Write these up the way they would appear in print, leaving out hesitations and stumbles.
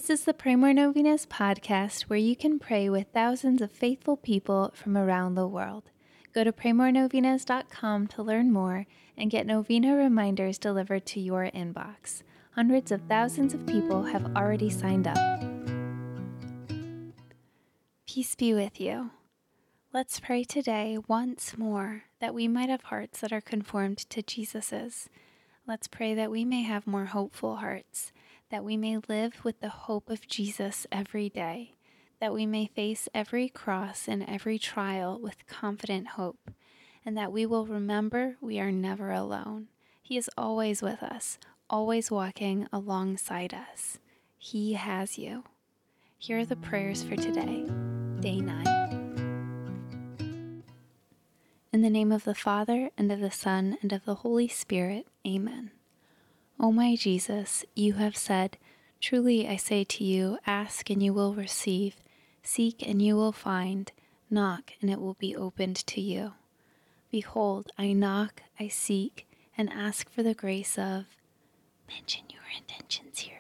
This is the Pray More Novenas podcast where you can pray with thousands of faithful people from around the world. Go to praymorenovenas.com to learn more and get novena reminders delivered to your inbox. Hundreds of thousands of people have already signed up. Peace be with you. Let's pray today once more that we might have hearts that are conformed to Jesus's. Let's pray that we may have more hopeful hearts, that we may live with the hope of Jesus every day, that we may face every cross and every trial with confident hope, and that we will remember we are never alone. He is always with us, always walking alongside us. He has you. Here are the prayers for today, day 9. In the name of the Father, and of the Son, and of the Holy Spirit, amen. O my Jesus, you have said, "Truly I say to you, ask and you will receive, seek and you will find, knock and it will be opened to you." Behold, I knock, I seek, and ask for the grace of... Mention your intentions here.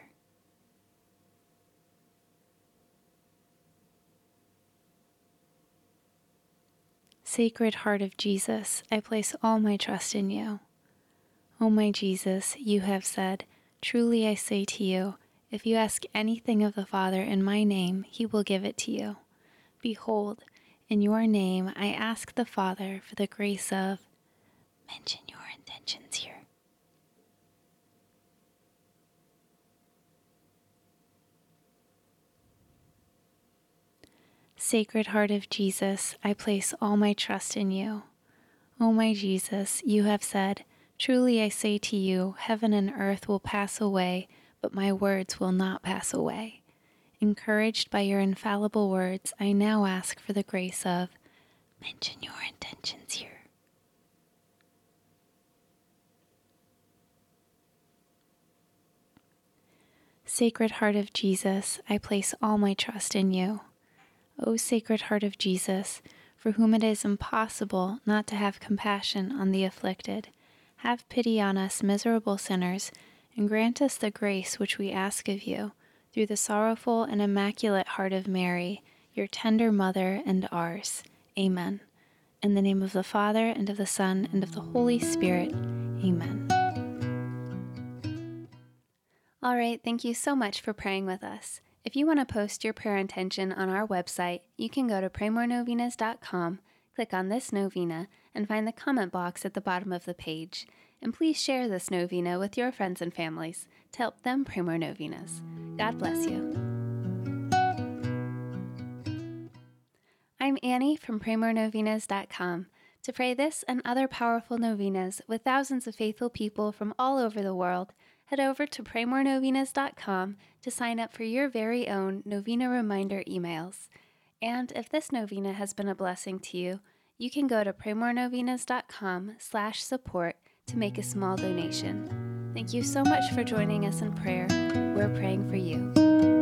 Sacred Heart of Jesus, I place all my trust in you. O my Jesus, you have said, "Truly I say to you, if you ask anything of the Father in my name, he will give it to you." Behold, in your name I ask the Father for the grace of... Mention your intentions here. Sacred Heart of Jesus, I place all my trust in you. O my Jesus, you have said, "Truly I say to you, heaven and earth will pass away, but my words will not pass away." Encouraged by your infallible words, I now ask for the grace of... Mention your intentions here. Sacred Heart of Jesus, I place all my trust in you. O Sacred Heart of Jesus, for whom it is impossible not to have compassion on the afflicted, have pity on us miserable sinners, and grant us the grace which we ask of you, through the sorrowful and immaculate heart of Mary, your tender mother and ours. Amen. In the name of the Father, and of the Son, and of the Holy Spirit. Amen. All right, thank you so much for praying with us. If you want to post your prayer intention on our website, you can go to praymorenovenas.com, click on this novena, and find the comment box at the bottom of the page. And please share this novena with your friends and families to help them pray more novenas. God bless you. I'm Annie from praymorenovenas.com. To pray this and other powerful novenas with thousands of faithful people from all over the world, head over to praymorenovenas.com to sign up for your very own novena reminder emails. And if this novena has been a blessing to you, you can go to praymorenovenas.com/support to make a small donation. Thank you so much for joining us in prayer. We're praying for you.